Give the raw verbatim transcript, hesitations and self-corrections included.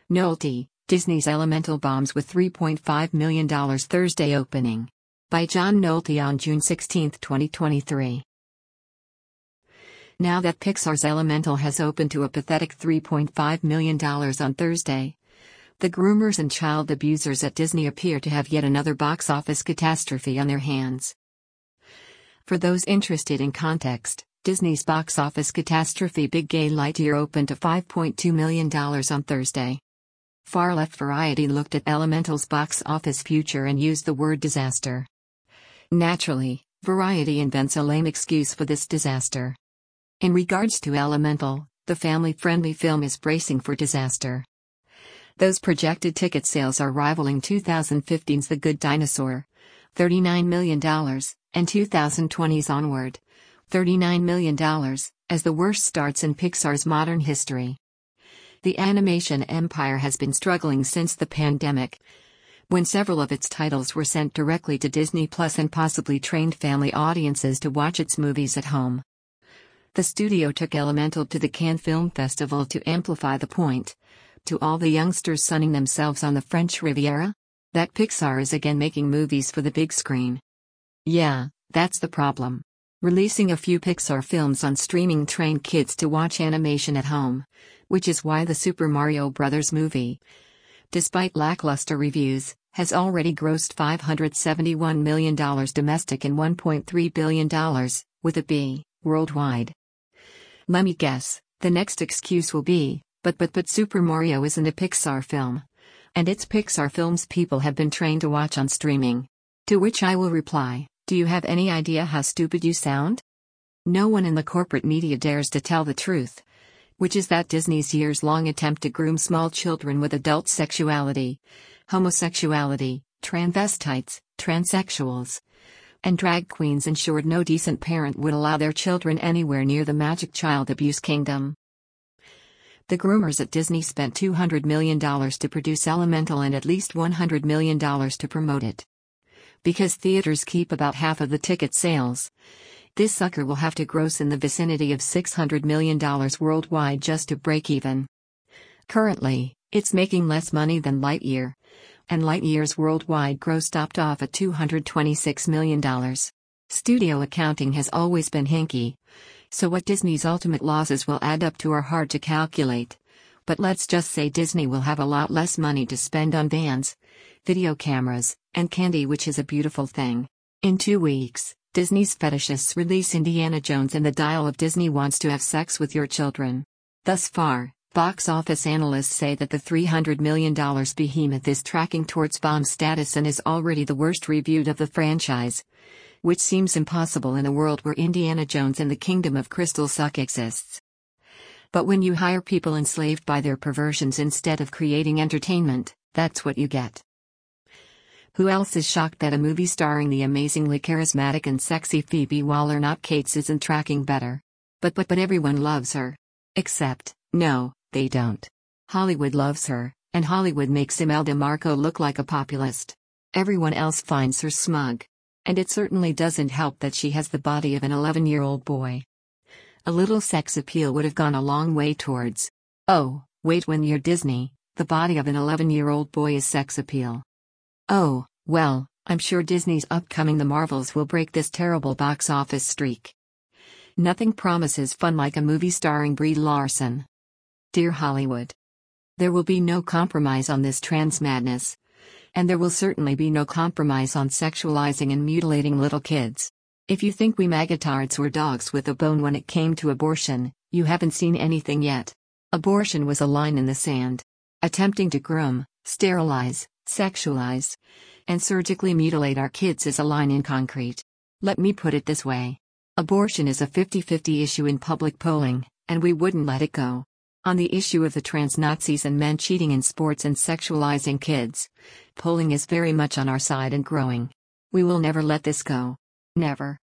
Nolte, Disney's Elemental bombs with three point five million dollars Thursday opening. By John Nolte on June sixteenth, twenty twenty-three. Now that Pixar's Elemental has opened to a pathetic three point five million dollars on Thursday, the groomers and child abusers at Disney appear to have yet another box office catastrophe on their hands. For those interested in context, Disney's box office catastrophe Big Gay Lightyear opened to five point two million dollars on Thursday. Far-left Variety looked at Elemental's box office future and used the word disaster. Naturally, Variety invents a lame excuse for this disaster. In regards to Elemental, the family-friendly film is bracing for disaster. Those projected ticket sales are rivaling two thousand fifteen's The Good Dinosaur, thirty-nine million dollars, and two thousand twenty's Onward, thirty-nine million dollars, as the worst starts in Pixar's modern history. The animation empire has been struggling since the pandemic, when several of its titles were sent directly to Disney Plus and possibly trained family audiences to watch its movies at home. The studio took Elemental to the Cannes Film Festival to amplify the point, to all the youngsters sunning themselves on the French Riviera, that Pixar is again making movies for the big screen. Yeah, that's the problem. Releasing a few Pixar films on streaming trained kids to watch animation at home, which is why the Super Mario Bros. Movie, despite lackluster reviews, has already grossed five hundred seventy-one million dollars domestic and one point three billion dollars, with a B, worldwide. Let me guess, the next excuse will be, but but but Super Mario isn't a Pixar film. And it's Pixar films people have been trained to watch on streaming. To which I will reply, do you have any idea how stupid you sound? No one in the corporate media dares to tell the truth, which is that Disney's years-long attempt to groom small children with adult sexuality, homosexuality, transvestites, transsexuals, and drag queens ensured no decent parent would allow their children anywhere near the magic child abuse kingdom. The groomers at Disney spent two hundred million dollars to produce Elemental and at least one hundred million dollars to promote it. Because theaters keep about half of the ticket sales, this sucker will have to gross in the vicinity of six hundred million dollars worldwide just to break even. Currently, it's making less money than Lightyear, and Lightyear's worldwide gross topped off at two hundred twenty-six million dollars. Studio accounting has always been hinky, so what Disney's ultimate losses will add up to are hard to calculate. But let's just say Disney will have a lot less money to spend on vans, video cameras, and candy, which is a beautiful thing. In two weeks, Disney's fetishists release Indiana Jones and the Dial of Disney Wants to Have Sex with Your Children. Thus far, box office analysts say that the three hundred million dollars behemoth is tracking towards bomb status and is already the worst reviewed of the franchise, which seems impossible in a world where Indiana Jones and the Kingdom of Crystal Suck exists. But when you hire people enslaved by their perversions instead of creating entertainment, that's what you get. Who else is shocked that a movie starring the amazingly charismatic and sexy Phoebe Waller-Cates isn't tracking better? But but but everyone loves her. Except, no, they don't. Hollywood loves her, and Hollywood makes Imelda Marco look like a populist. Everyone else finds her smug. And it certainly doesn't help that she has the body of an eleven-year-old boy. A little sex appeal would have gone a long way towards, oh, wait, when you're Disney, the body of an eleven-year-old boy is sex appeal. Oh, well, I'm sure Disney's upcoming The Marvels will break this terrible box office streak. Nothing promises fun like a movie starring Brie Larson. Dear Hollywood, there will be no compromise on this trans madness. And there will certainly be no compromise on sexualizing and mutilating little kids. If you think we magatards were dogs with a bone when it came to abortion, you haven't seen anything yet. Abortion was a line in the sand. Attempting to groom, sterilize, sexualize, and surgically mutilate our kids is a line in concrete. Let me put it this way. Abortion is a fifty-fifty issue in public polling, and we wouldn't let it go. On the issue of the trans Nazis and men cheating in sports and sexualizing kids, polling is very much on our side and growing. We will never let this go. Never.